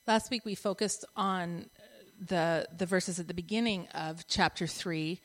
Last week we focused on the verses at the beginning of chapter 3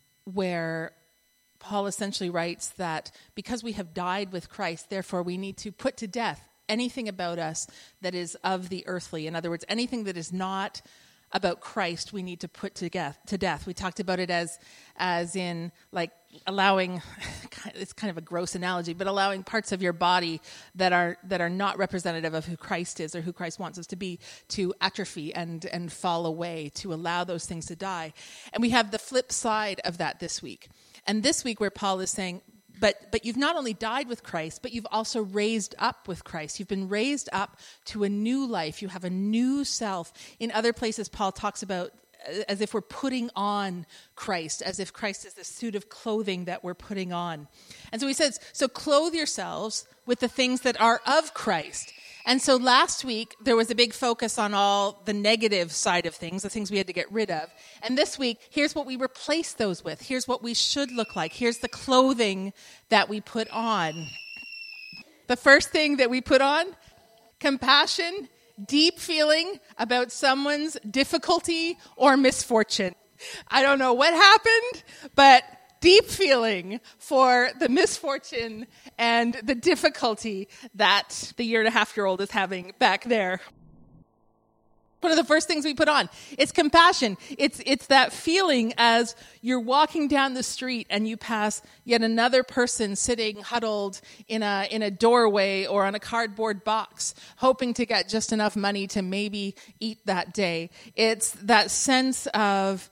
where Paul essentially writes that because we have died with Christ, therefore we need to put to death anything about us that is of the earthly. In other words, anything that is not about Christ, we need to put to death. We talked about it as in like allowing, it's kind of a gross analogy, but allowing parts of your body that are not representative of who Christ is or who Christ wants us to be to atrophy and fall away, to allow those things to die. And we have the flip side of that this week. And this week where Paul is saying, But you've not only died with Christ, but you've also raised up with Christ. You've been raised up to a new life. You have a new self. In other places, Paul talks about as if we're putting on Christ, as if Christ is the suit of clothing that we're putting on. And so he says, so clothe yourselves with the things that are of Christ. And so last week, there was a big focus on all the negative side of things, the things we had to get rid of. And this week, here's what we replace those with. Here's what we should look like. Here's the clothing that we put on. The first thing that we put on, compassion, deep feeling about someone's difficulty or misfortune. I don't know what happened, but deep feeling for the misfortune and the difficulty that the 1.5-year-old is having back there. One of the first things we put on, it's compassion. It's that feeling as you're walking down the street and you pass yet another person sitting huddled in a doorway or on a cardboard box, hoping to get just enough money to maybe eat that day. It's that sense of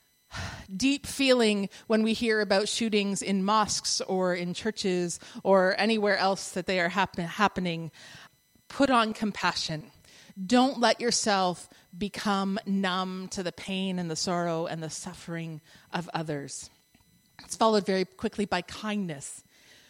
deep feeling when we hear about shootings in mosques or in churches or anywhere else that they are happening. Put on compassion. Don't let yourself become numb to the pain and the sorrow and the suffering of others. It's followed very quickly by kindness.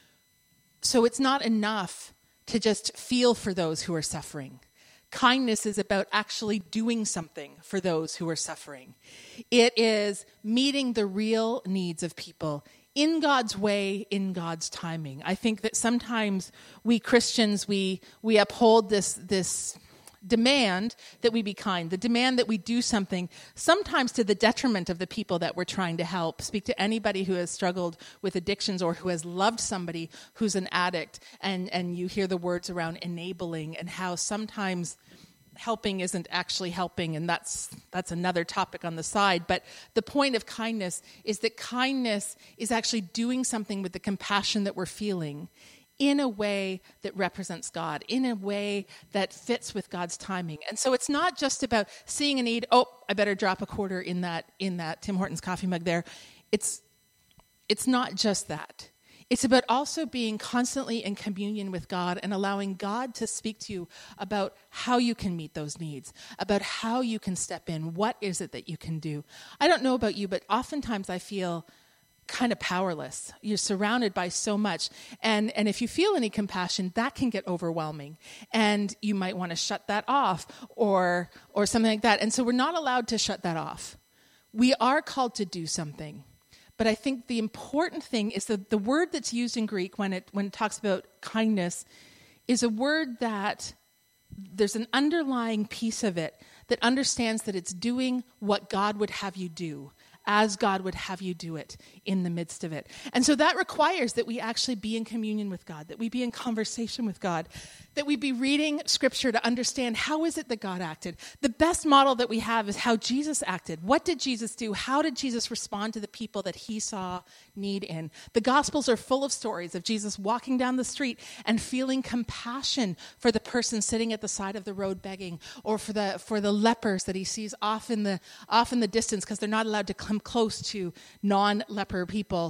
So it's not enough to just feel for those who are suffering. Kindness is about actually doing something for those who are suffering. It is meeting the real needs of people in God's way, in God's timing. I think that sometimes we Christians, we uphold this demand that we be kind, the demand that we do something, sometimes to the detriment of the people that we're trying to help. Speak to anybody who has struggled with addictions or who has loved somebody who's an addict, and you hear the words around enabling and how sometimes helping isn't actually helping, and that's another topic on the side. But the point of kindness is that kindness is actually doing something with the compassion that we're feeling in a way that represents God, in a way that fits with God's timing. And so it's not just about seeing a need, oh, I better drop a quarter in that Tim Hortons coffee mug there. It's not just that. It's about also being constantly in communion with God and allowing God to speak to you about how you can meet those needs, about how you can step in. What is it that you can do? I don't know about you, but oftentimes I feel kind of powerless. You're surrounded by so much. And if you feel any compassion, that can get overwhelming. And you might want to shut that off or something like that. And so we're not allowed to shut that off. We are called to do something. But I think the important thing is that the word that's used in Greek when it talks about kindness is a word that there's an underlying piece of it that understands that it's doing what God would have you do, as God would have you do it in the midst of it. And so that requires that we actually be in communion with God, that we be in conversation with God, that we be reading Scripture to understand how is it that God acted. The best model that we have is how Jesus acted. What did Jesus do? How did Jesus respond to the people that he saw need in? The Gospels are full of stories of Jesus walking down the street and feeling compassion for the person sitting at the side of the road begging, or for the lepers that he sees off in the distance because they're not allowed to come close to non-leper people.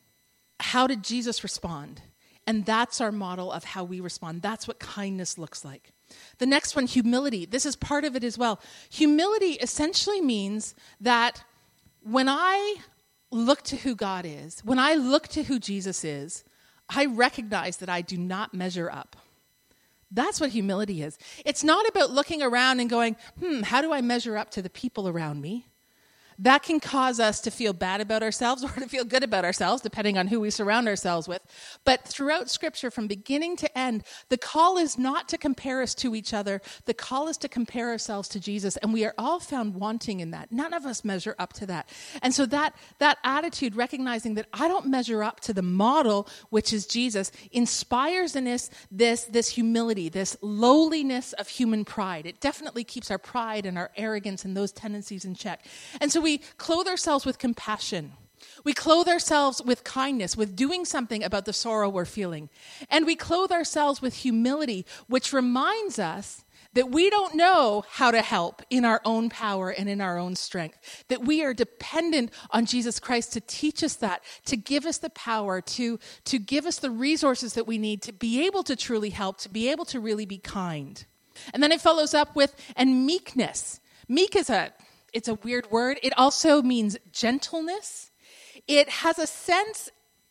How did Jesus respond? And that's our model of how we respond. That's what kindness looks like. The next one, humility. This is part of it as well. Humility essentially means that when I look to who God is, when I look to who Jesus is, I recognize that I do not measure up. That's what humility is. It's not about looking around and going, how do I measure up to the people around me? That can cause us to feel bad about ourselves or to feel good about ourselves, depending on who we surround ourselves with. But throughout Scripture, from beginning to end, the call is not to compare us to each other. The call is to compare ourselves to Jesus, and we are all found wanting in that. None of us measure up to that. And so that attitude, recognizing that I don't measure up to the model, which is Jesus, inspires in us this humility, this lowliness of human pride. It definitely keeps our pride and our arrogance and those tendencies in check. And so we clothe ourselves with compassion. We clothe ourselves with kindness, with doing something about the sorrow we're feeling. And we clothe ourselves with humility, which reminds us that we don't know how to help in our own power and in our own strength, that we are dependent on Jesus Christ to teach us that, to give us the power, to give us the resources that we need to be able to truly help, to be able to really be kind. And then it follows up with, and meekness. Meek it's a weird word. It also means gentleness. It has a sense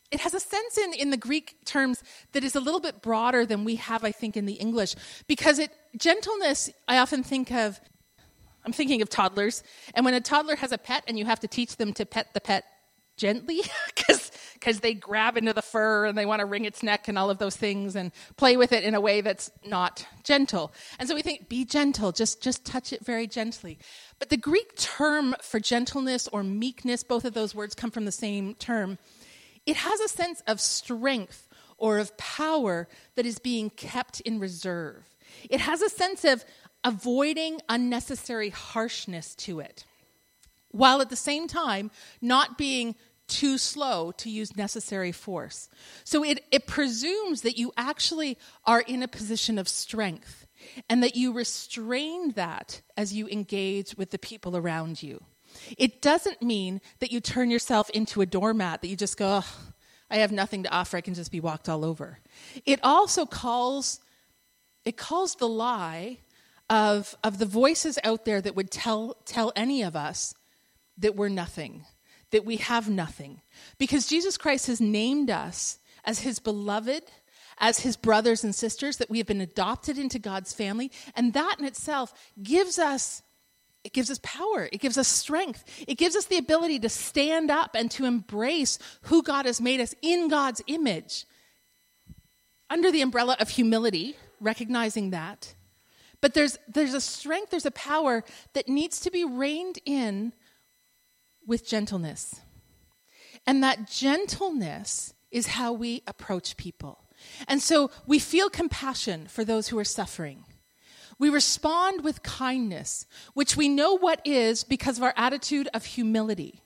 in the Greek terms that is a little bit broader than we have, I think, in the English. Because gentleness, I'm thinking of toddlers. And when a toddler has a pet and you have to teach them to pet the pet gently, because they grab into the fur and they want to wring its neck and all of those things and play with it in a way that's not gentle. And so we think, be gentle, just touch it very gently. But the Greek term for gentleness or meekness, both of those words come from the same term. It has a sense of strength or of power that is being kept in reserve. It has a sense of avoiding unnecessary harshness to it, while at the same time not being too slow to use necessary force. So it presumes that you actually are in a position of strength and that you restrain that as you engage with the people around you. It doesn't mean that you turn yourself into a doormat, that you just go, oh, I have nothing to offer, I can just be walked all over. It also calls the lie of the voices out there that would tell any of us that we're nothing, that we have nothing. Because Jesus Christ has named us as his beloved, as his brothers and sisters, that we have been adopted into God's family, and that in itself gives us power. It gives us strength. It gives us the ability to stand up and to embrace who God has made us in God's image, under the umbrella of humility, recognizing that. But there's a strength, there's a power that needs to be reined in with gentleness. And that gentleness is how we approach people. And so we feel compassion for those who are suffering. We respond with kindness, which we know what is because of our attitude of humility.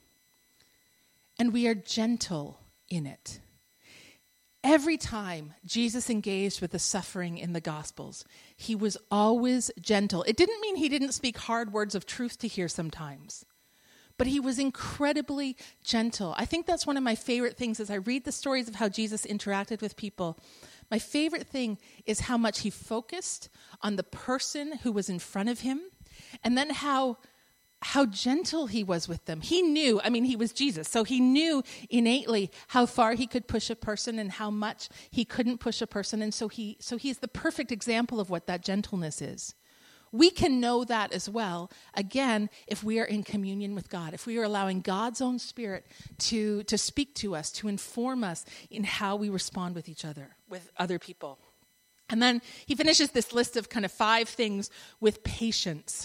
And we are gentle in it. Every time Jesus engaged with the suffering in the Gospels, he was always gentle. It didn't mean he didn't speak hard words of truth to hear sometimes, but he was incredibly gentle. I think that's one of my favorite things as I read the stories of how Jesus interacted with people. My favorite thing is how much he focused on the person who was in front of him, and then how gentle he was with them. He knew, he was Jesus, so he knew innately how far he could push a person and how much he couldn't push a person, and so he's the perfect example of what that gentleness is. We can know that as well, again, if we are in communion with God, if we are allowing God's own Spirit to speak to us, to inform us in how we respond with each other, with other people. And then he finishes this list of kind of 5 things with patience.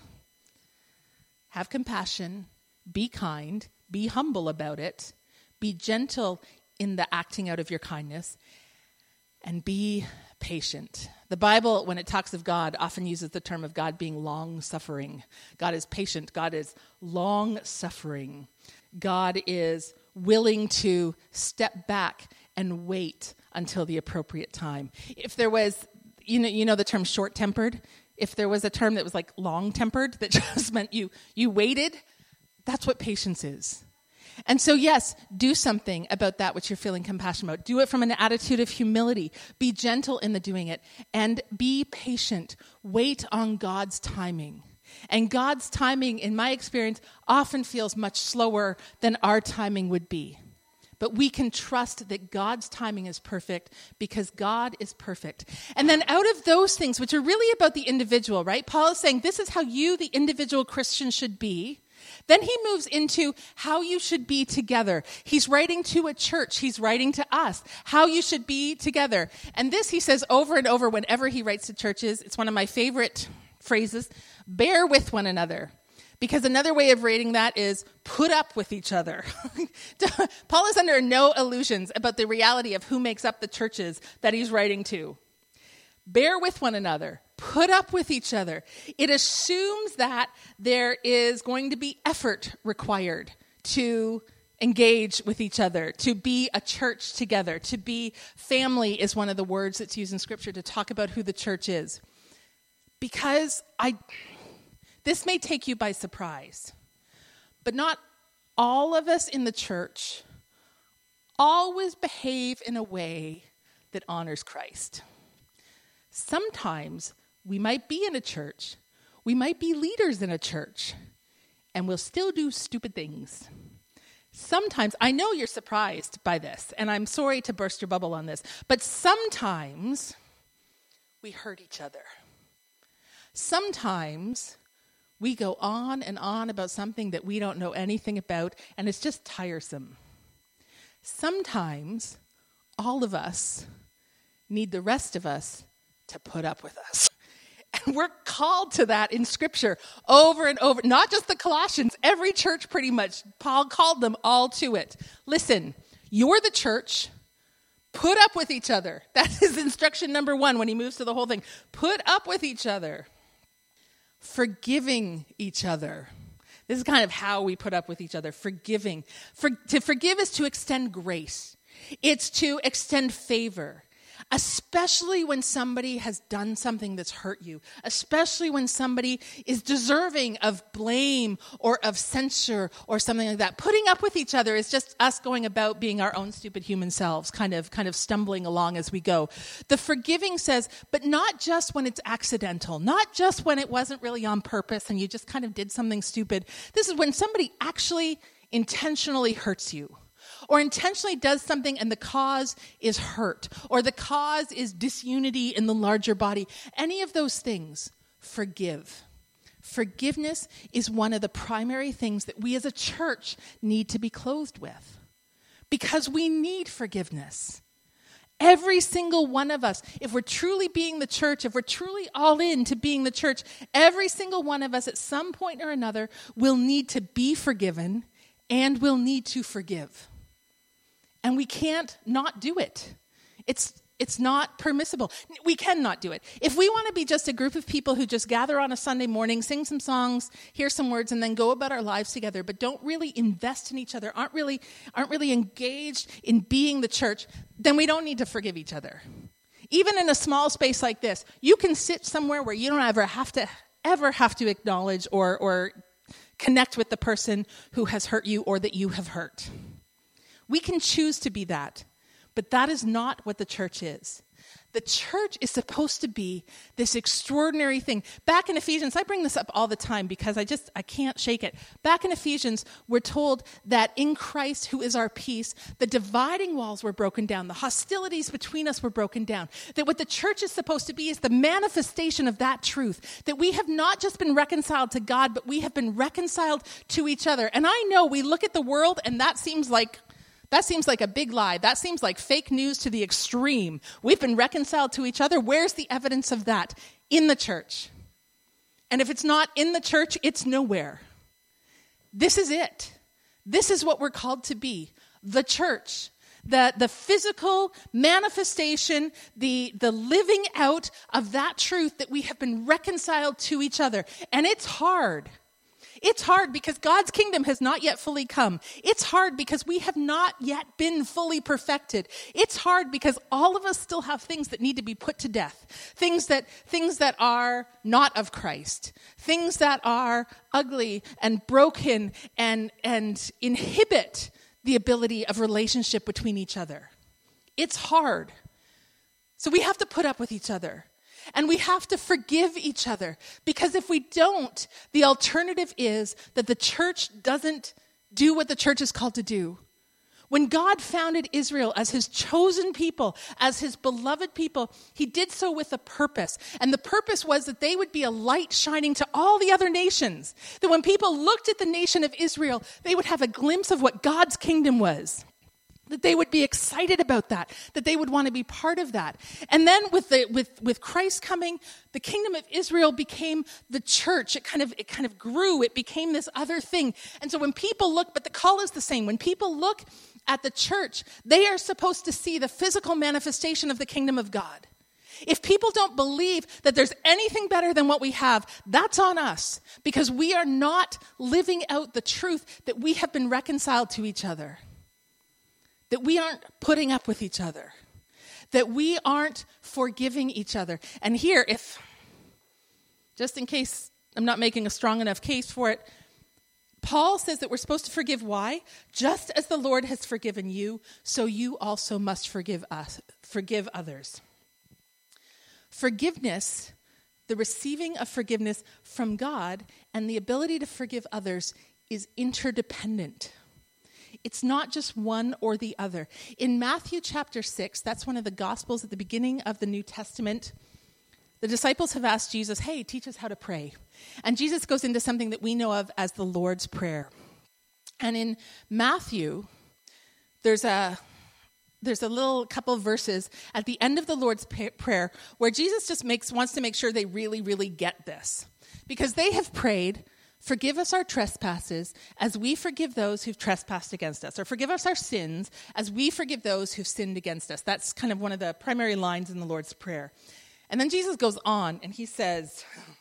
Have compassion, be kind, be humble about it, be gentle in the acting out of your kindness, and be patient. The Bible, when it talks of God, often uses the term of God being long-suffering. God is patient. God is long-suffering. God is willing to step back and wait until the appropriate time. If there was, you know the term short-tempered? If there was a term that was like long-tempered, that just meant you waited, that's what patience is. And so, yes, do something about that which you're feeling compassion about. Do it from an attitude of humility. Be gentle in the doing it. And be patient. Wait on God's timing. And God's timing, in my experience, often feels much slower than our timing would be. But we can trust that God's timing is perfect because God is perfect. And then out of those things, which are really about the individual, right? Paul is saying this is how you, the individual Christian, should be. Then he moves into how you should be together. He's writing to a church. He's writing to us, how you should be together. And this he says over and over whenever he writes to churches. It's one of my favorite phrases, bear with one another. Because another way of rating that is put up with each other. Paul is under no illusions about the reality of who makes up the churches that he's writing to. Bear with one another. Put up with each other. It assumes that there is going to be effort required to engage with each other, to be a church together, to be family is one of the words that's used in Scripture to talk about who the church is. Because this may take you by surprise, but not all of us in the church always behave in a way that honors Christ. Sometimes we might be in a church, we might be leaders in a church, and we'll still do stupid things. Sometimes, I know you're surprised by this, and I'm sorry to burst your bubble on this, but sometimes we hurt each other. Sometimes we go on and on about something that we don't know anything about, and it's just tiresome. Sometimes all of us need the rest of us to put up with us. And we're called to that in Scripture over and over. Not just the Colossians, every church pretty much. Paul called them all to it. Listen, you're the church. Put up with each other. That is instruction number 1 when he moves to the whole thing. Put up with each other. Forgiving each other. This is kind of how we put up with each other. Forgiving. To forgive is to extend grace. It's to extend favor. Especially when somebody has done something that's hurt you. Especially when somebody is deserving of blame or of censure or something like that. Putting up with each other is just us going about being our own stupid human selves, kind of stumbling along as we go. The forgiving says, but not just when it's accidental. Not just when it wasn't really on purpose and you just kind of did something stupid. This is when somebody actually intentionally hurts you. Or intentionally does something and the cause is hurt. Or the cause is disunity in the larger body. Any of those things, forgive. Forgiveness is one of the primary things that we as a church need to be clothed with. Because we need forgiveness. Every single one of us, if we're truly being the church, if we're truly all in to being the church, every single one of us at some point or another will need to be forgiven and will need to forgive. And we can't not do it. It's not permissible. We cannot do it. If we want to be just a group of people who just gather on a Sunday morning, sing some songs, hear some words, and then go about our lives together, but don't really invest in each other, aren't really engaged in being the church, then we don't need to forgive each other. Even in a small space like this, you can sit somewhere where you don't ever have to acknowledge or connect with the person who has hurt you or that you have hurt. We can choose to be that, but that is not what the church is. The church is supposed to be this extraordinary thing. Back in Ephesians, I bring this up all the time because I can't shake it. Back in Ephesians, we're told that in Christ, who is our peace, the dividing walls were broken down. The hostilities between us were broken down. That what the church is supposed to be is the manifestation of that truth. That we have not just been reconciled to God, but we have been reconciled to each other. And I know we look at the world and that seems like a big lie. That seems like fake news to the extreme. We've been reconciled to each other. Where's the evidence of that? In the church. And if it's not in the church, it's nowhere. This is it. This is what we're called to be. The church. The physical manifestation, the living out of that truth that we have been reconciled to each other. And it's hard. It's hard because God's kingdom has not yet fully come. It's hard because we have not yet been fully perfected. It's hard because all of us still have things that need to be put to death. Things that are not of Christ. Things that are ugly and broken and inhibit the ability of relationship between each other. It's hard. So we have to put up with each other. And we have to forgive each other, because if we don't, the alternative is that the church doesn't do what the church is called to do, When God founded Israel as his chosen people, as his beloved people, he did so with a purpose. And the purpose was that they would be a light shining to all the other nations. That when people looked at the nation of Israel, they would have a glimpse of what God's kingdom was. That they would be excited about that, that they would want to be part of that. And then with Christ coming, the kingdom of Israel became the church. It kind of grew. It became this other thing. And so when people look, but the call is the same. When people look at the church, they are supposed to see the physical manifestation of the kingdom of God. If people don't believe that there's anything better than what we have, that's on us, because we are not living out the truth that we have been reconciled to each other. That we aren't putting up with each other. That we aren't forgiving each other. And here, just in case I'm not making a strong enough case for it, Paul says that we're supposed to forgive. Why? Just as the Lord has forgiven you, so you also must forgive others. Forgiveness, the receiving of forgiveness from God and the ability to forgive others is interdependent. It's not just one or the other. In Matthew chapter 6, that's one of the Gospels at the beginning of the New Testament, the disciples have asked Jesus, hey, teach us how to pray. And Jesus goes into something that we know of as the Lord's Prayer. And in Matthew, there's a little couple of verses at the end of the Lord's Prayer where Jesus just wants to make sure they really, really get this. Because they have prayed, forgive us our trespasses as we forgive those who've trespassed against us. Or forgive us our sins as we forgive those who've sinned against us. That's kind of one of the primary lines in the Lord's Prayer. And then Jesus goes on and he says,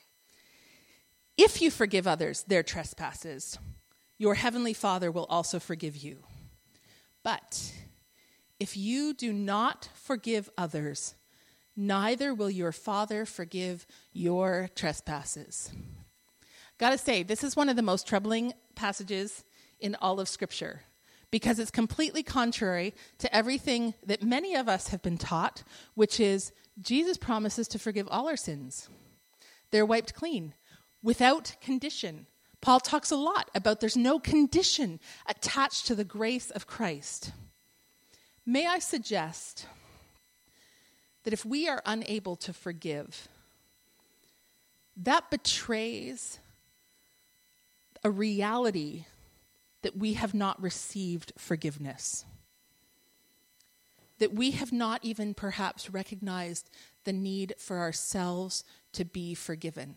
if you forgive others their trespasses, your heavenly Father will also forgive you. But if you do not forgive others, neither will your Father forgive your trespasses. Gotta say, this is one of the most troubling passages in all of Scripture because it's completely contrary to everything that many of us have been taught, which is Jesus promises to forgive all our sins. They're wiped clean, without condition. Paul talks a lot about there's no condition attached to the grace of Christ. May I suggest that if we are unable to forgive, that betrays a reality that we have not received forgiveness. That we have not even perhaps recognized the need for ourselves to be forgiven.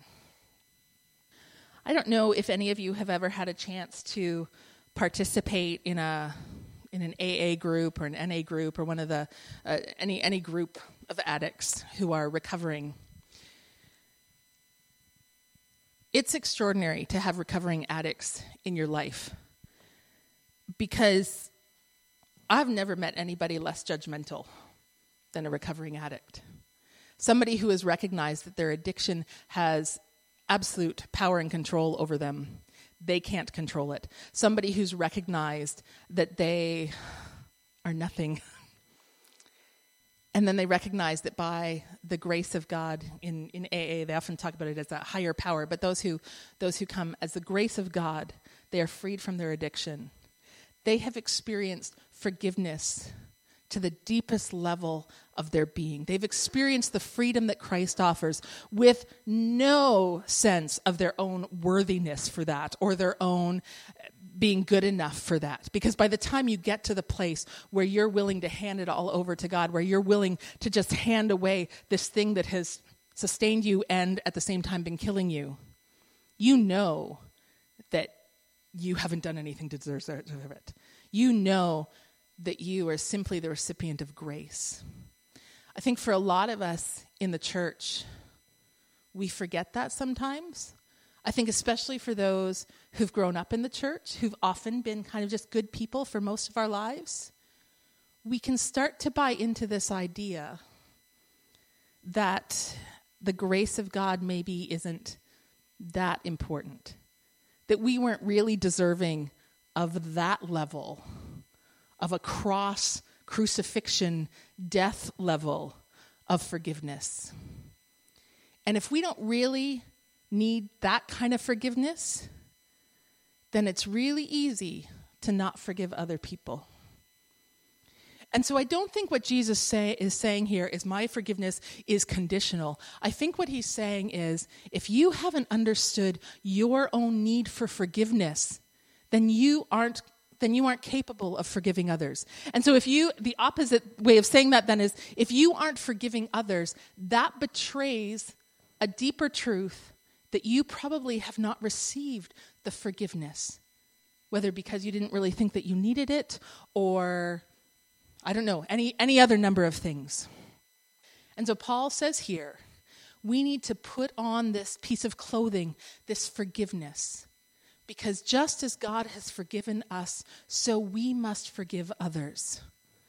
I don't know if any of you have ever had a chance to participate in an AA group or an NA group or one of the any group of addicts who are recovering. It's extraordinary to have recovering addicts in your life because I've never met anybody less judgmental than a recovering addict. Somebody who has recognized that their addiction has absolute power and control over them. They can't control it. Somebody who's recognized that they are nothing. And then they recognize that by the grace of God in AA, they often talk about it as a higher power, but those who come as the grace of God, they are freed from their addiction. They have experienced forgiveness to the deepest level of their being. They've experienced the freedom that Christ offers with no sense of their own worthiness for that or their own being good enough for that. Because by the time you get to the place where you're willing to hand it all over to God, where you're willing to just hand away this thing that has sustained you and at the same time been killing you, you know that you haven't done anything to deserve it. You know that you are simply the recipient of grace. I think for a lot of us in the church, we forget that sometimes. I think especially for those who've grown up in the church, who've often been kind of just good people for most of our lives, we can start to buy into this idea that the grace of God maybe isn't that important, that we weren't really deserving of that level of a cross, crucifixion, death level of forgiveness. And if we don't really need that kind of forgiveness, then it's really easy to not forgive other people. And so I don't think what Jesus is saying here is my forgiveness is conditional. I think what he's saying is, if you haven't understood your own need for forgiveness, then you aren't capable of forgiving others. And so the opposite way of saying that then is, if you aren't forgiving others, that betrays a deeper truth that you probably have not received the forgiveness, whether because you didn't really think that you needed it, or I don't know, any other number of things. And so Paul says here, we need to put on this piece of clothing, this forgiveness, because just as God has forgiven us, so we must forgive others.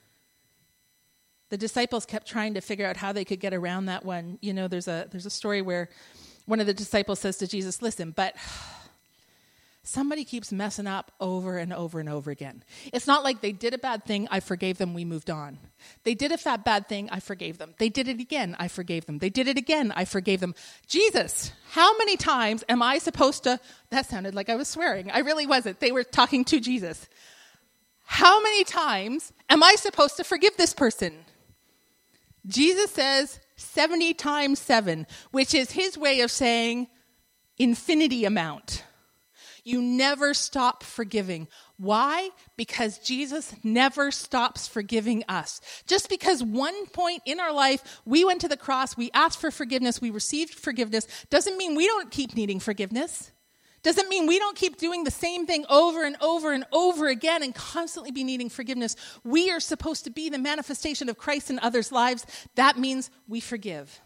The disciples kept trying to figure out how they could get around that one. You know, there's a story where one of the disciples says to Jesus, listen, but somebody keeps messing up over and over and over again. It's not like they did a bad thing, I forgave them, we moved on. They did a bad thing, I forgave them. They did it again, I forgave them. They did it again, I forgave them. Jesus, how many times am I supposed to... That sounded like I was swearing. I really wasn't. They were talking to Jesus. How many times am I supposed to forgive this person? Jesus says 70 times 7, which is his way of saying infinity amount. You never stop forgiving. Why? Because Jesus never stops forgiving us. Just because one point in our life we went to the cross, we asked for forgiveness, we received forgiveness, doesn't mean we don't keep needing forgiveness. Doesn't mean we don't keep doing the same thing over and over and over again and constantly be needing forgiveness. We are supposed to be the manifestation of Christ in others' lives. That means we forgive.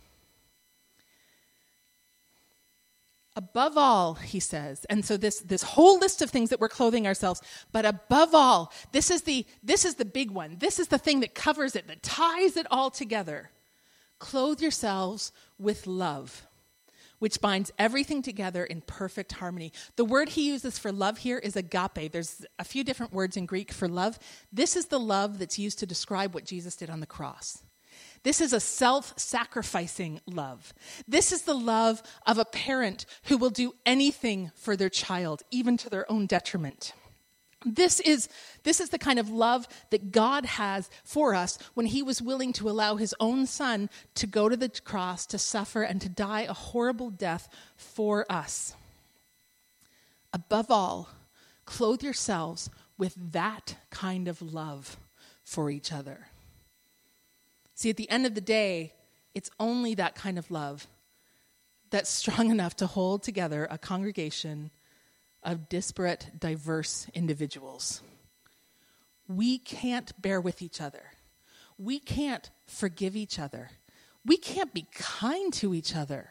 Above all, he says, and so this whole list of things that we're clothing ourselves, but above all, this is the big one. This is the thing that covers it, that ties it all together. Clothe yourselves with love, which binds everything together in perfect harmony. The word he uses for love here is agape. There's a few different words in Greek for love. This is the love that's used to describe what Jesus did on the cross. This is a self-sacrificing love. This is the love of a parent who will do anything for their child, even to their own detriment. This is the kind of love that God has for us when he was willing to allow his own son to go to the cross, to suffer, and to die a horrible death for us. Above all, clothe yourselves with that kind of love for each other. See, at the end of the day, it's only that kind of love that's strong enough to hold together a congregation of disparate, diverse individuals. We can't bear with each other. We can't forgive each other. We can't be kind to each other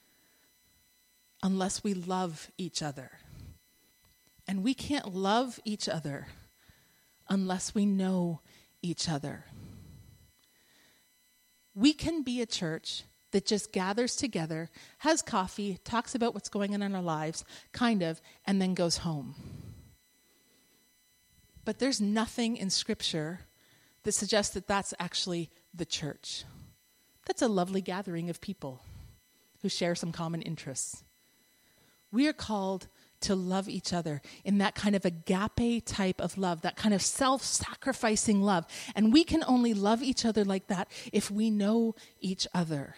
unless we love each other. And we can't love each other unless we know each other. We can be a church that just gathers together, has coffee, talks about what's going on in our lives, kind of, and then goes home. But there's nothing in Scripture that suggests that that's actually the church. That's a lovely gathering of people who share some common interests. We are called to love each other in that kind of agape type of love, that kind of self-sacrificing love. And we can only love each other like that if we know each other.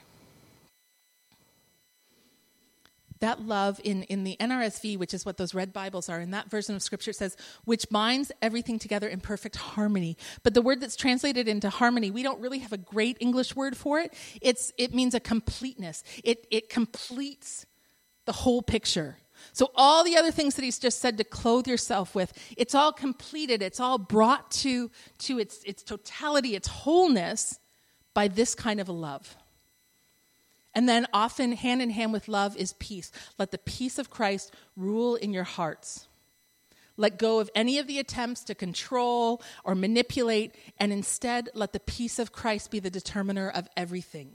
That love in the NRSV, which is what those red Bibles are, in that version of Scripture says, which binds everything together in perfect harmony. But the word that's translated into harmony, we don't really have a great English word for it. It means a completeness. It completes the whole picture. So all the other things that he's just said to clothe yourself with, it's all completed. It's all brought to its totality, its wholeness by this kind of a love. And then often hand in hand with love is peace. Let the peace of Christ rule in your hearts. Let go of any of the attempts to control or manipulate, and instead let the peace of Christ be the determiner of everything.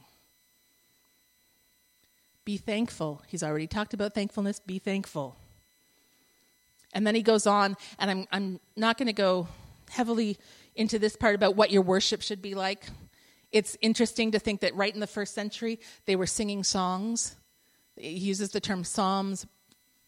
Be thankful. He's already talked about thankfulness. Be thankful. And then he goes on, and I'm not going to go heavily into this part about what your worship should be like. It's interesting to think that right in the first century, they were singing songs. He uses the term psalms,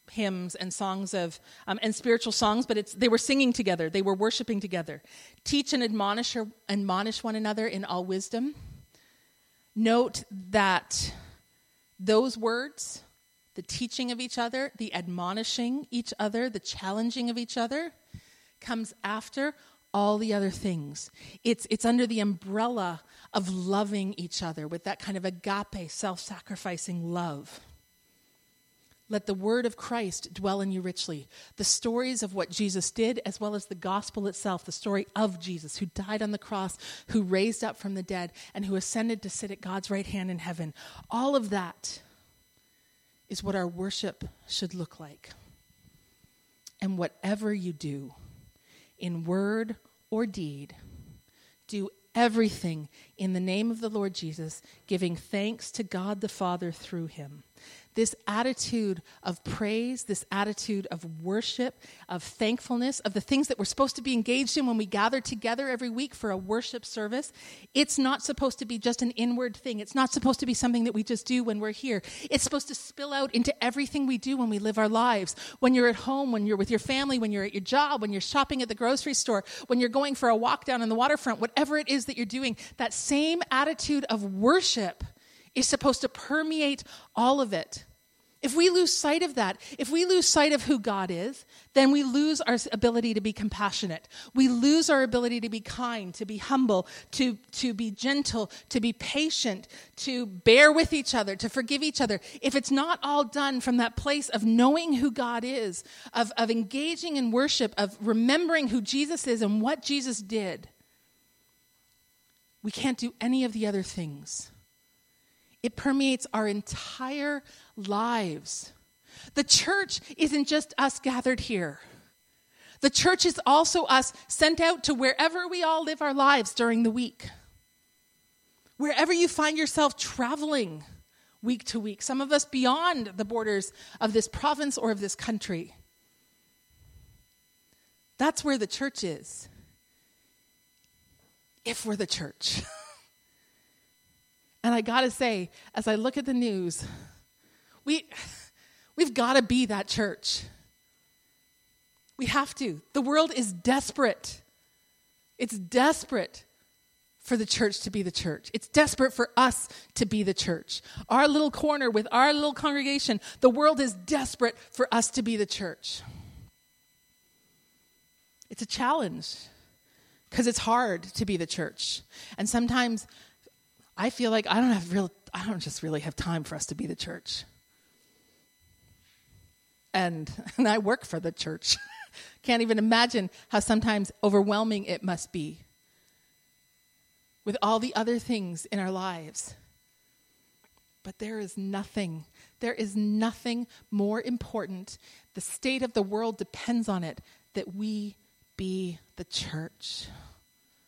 hymns and songs of and spiritual songs, but they were singing together. They were worshiping together. Teach and admonish one another in all wisdom. Note that those words, the teaching of each other, the admonishing each other, the challenging of each other, comes after all the other things. It's under the umbrella of loving each other with that kind of agape, self-sacrificing love. Let the word of Christ dwell in you richly. The stories of what Jesus did, as well as the gospel itself, the story of Jesus, who died on the cross, who raised up from the dead, and who ascended to sit at God's right hand in heaven. All of that is what our worship should look like. And whatever you do, in word or deed, do everything in the name of the Lord Jesus, giving thanks to God the Father through him. This attitude of praise, this attitude of worship, of thankfulness, of the things that we're supposed to be engaged in when we gather together every week for a worship service, it's not supposed to be just an inward thing. It's not supposed to be something that we just do when we're here. It's supposed to spill out into everything we do when we live our lives. When you're at home, when you're with your family, when you're at your job, when you're shopping at the grocery store, when you're going for a walk down on the waterfront, whatever it is that you're doing, that same attitude of worship is supposed to permeate all of it. If we lose sight of that, if we lose sight of who God is, then we lose our ability to be compassionate. We lose our ability to be kind, to be humble, to be gentle, to be patient, to bear with each other, to forgive each other. If it's not all done from that place of knowing who God is, of engaging in worship, of remembering who Jesus is and what Jesus did, we can't do any of the other things. It permeates our entire lives. The church isn't just us gathered here. The church is also us sent out to wherever we all live our lives during the week. Wherever you find yourself traveling week to week, some of us beyond the borders of this province or of this country. That's where the church is. If we're the church. And I got to say, as I look at the news, we've got to be that church. We have to. The world is desperate. It's desperate for the church to be the church. It's desperate for us to be the church. Our little corner with our little congregation, the world is desperate for us to be the church. It's a challenge because it's hard to be the church. And sometimes I feel like I don't just really have time for us to be the church. And I work for the church. Can't even imagine how sometimes overwhelming it must be with all the other things in our lives. But there is nothing more important. The state of the world depends on it, that we be the church.